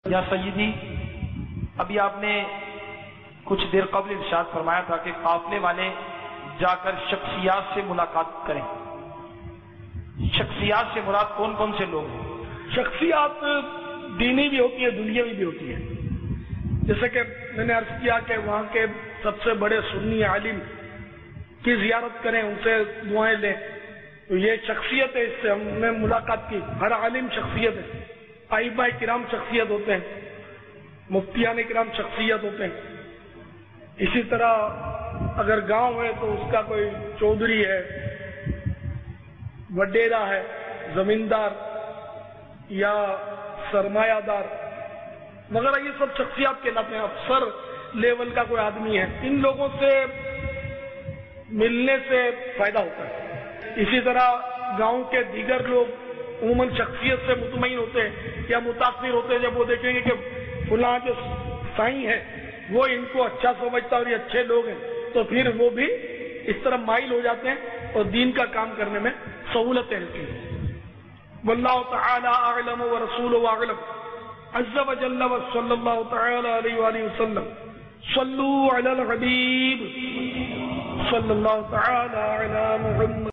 یا سیدی، ابھی آپ نے کچھ دیر قبل ارشاد فرمایا تھا کہ قافلے والے جا کر شخصیات سے ملاقات کریں۔ شخصیات سے مراد کون کون سے لوگ ہیں؟ شخصیات دینی بھی ہوتی ہے، دنیاوی بھی ہوتی ہے۔ جیسے کہ میں نے عرض کیا کہ وہاں کے سب سے بڑے سنی عالم کی زیارت کریں، ان سے دعائیں لیں، تو یہ شخصیت ہے، اس سے ہم نے ملاقات کی۔ ہر عالم شخصیت ہے، ائمہ کرام شخصیت ہوتے ہیں، مفتیان کرام شخصیت ہوتے ہیں۔ اسی طرح اگر گاؤں ہے تو اس کا کوئی چودھری ہے، وڈیرا ہے، زمیندار یا سرمایہ دار وغیرہ، یہ سب شخصیات کہلاتے ہیں۔ افسر لیول کا کوئی آدمی ہے، ان لوگوں سے ملنے سے فائدہ ہوتا ہے۔ اسی طرح گاؤں کے دیگر لوگ عموماً شخصیت سے مطمئن ہوتے ہیں یا متاثر ہوتے ہیں جب وہ دیکھیں گے کہ فلاں جو سائیں ہے وہ ان کو اچھا سمجھتا اور یہ اچھے لوگ ہیں، تو پھر وہ بھی اس طرح مائل ہو جاتے ہیں اور دین کا کام کرنے میں سہولتیں رہتی ہیں۔ واللہ تعالی اعلم ورسولہ اعلم، عز وجل وصلی اللہ تعالی علیہ وآلہ وسلم۔ صلوا علی الحبیب صلی اللہ تعالی علی محمد۔